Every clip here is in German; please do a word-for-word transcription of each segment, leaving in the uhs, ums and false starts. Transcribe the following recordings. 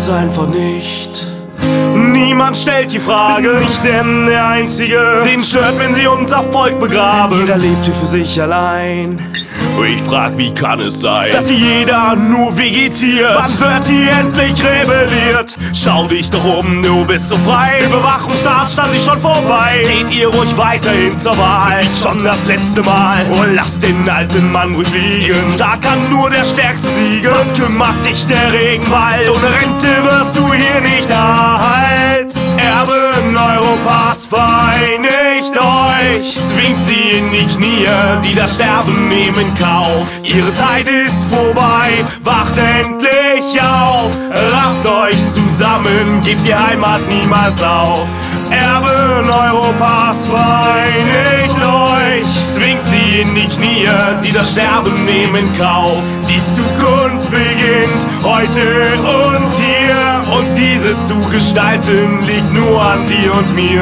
es einfach nicht. Niemand stellt die Frage, bin ich denn der Einzige, den stört, wenn sie uns Erfolg begraben? Jeder lebt hier für sich allein. Ich frag, wie kann es sein, dass hier jeder nur vegetiert? Wann wird hier endlich rebelliert? Schau dich doch um, du bist so frei. Überwachungsstaat stand sich schon vorbei. Geht ihr ruhig weiterhin zur Wahl, wie schon das letzte Mal. Und lasst den alten Mann ruhig liegen. Stark kann nur der Stärkste siegen. Was kümmert dich der Regenwald? Ohne Rente wirst du hier nicht Halt. Erben Europas vereinigt euch. Zwingt sie in die Knie, die das Sterben nehmen in Kauf. Ihre Zeit ist vorbei, wacht endlich auf. Rafft euch zusammen, gebt die Heimat niemals auf. Erben Europas vereinigt euch. Zwingt sie in die Knie, die das Sterben nehmen in Kauf. Die Zukunft beginnt heute und hier. Und diese zu gestalten liegt nur an dir und mir.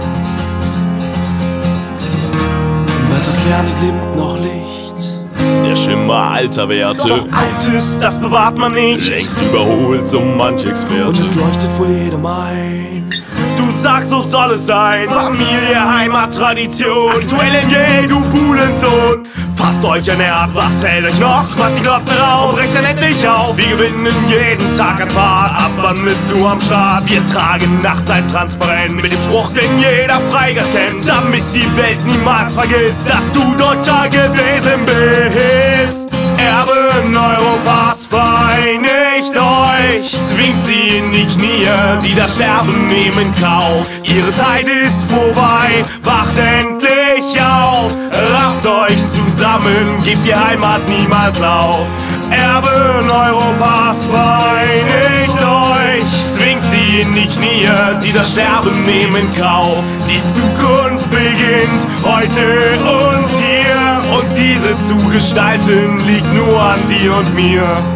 In weiter Ferne glimmt noch Licht, der Schimmer alter Werte. Doch Altes, das bewahrt man nicht. Längst überholt so manch Experte. Und es leuchtet wohl jedem ein. Du sagst, so soll es sein. Familie, Heimat, Tradition. Aktuell N G, du Buhlensohn. Fasst euch ein Herz, was hält euch noch? Schmeißt die Glotze raus, brecht dann endlich auf. Wir gewinnen jeden Tag an Fahrt. Ab wann bist du am Start? Wir tragen nachts ein Transparent mit dem Spruch, den jeder Freigeist kennt, damit die Welt niemals vergisst, dass du Deutscher gewesen bist. Erben Europas vereinigt euch. Zwingt sie in die Knie, die das Sterben nehmen in Kauf. Ihre Zeit ist vorbei, wacht endlich auf. Rafft euch zusammen, gebt die Heimat niemals auf. Erben Europas vereinigt euch. Zwingt sie in die Knie, die das Sterben nehmen in Kauf. Die Zukunft beginnt heute und hier. Und diese zu gestalten liegt nur an dir und mir.